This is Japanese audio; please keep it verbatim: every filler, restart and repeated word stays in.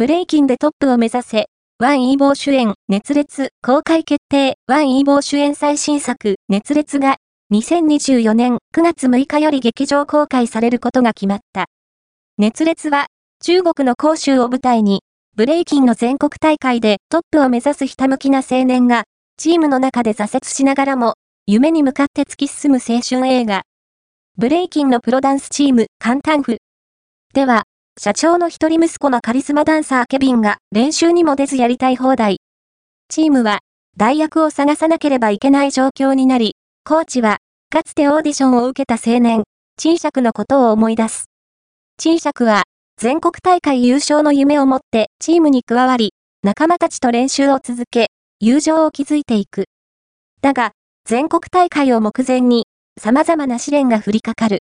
ブレイキンでトップを目指せ。ワンイーボー主演、熱烈、公開決定。ワンイーボー主演最新作、熱烈が、にせんにじゅうよねんくがつむいかより劇場公開されることが決まった。熱烈は、中国の広州を舞台に、ブレイキンの全国大会でトップを目指すひたむきな青年が、チームの中で挫折しながらも、夢に向かって突き進む青春映画。ブレイキンのプロダンスチーム、カンタンフ。では、社長の一人息子のカリスマダンサーケビンが練習にも出ずやりたい放題。チームは代役を探さなければいけない状況になり、コーチはかつてオーディションを受けた青年、チンシャクのことを思い出す。チンシャクは全国大会優勝の夢を持ってチームに加わり、仲間たちと練習を続け、友情を築いていく。だが、全国大会を目前に様々な試練が降りかかる。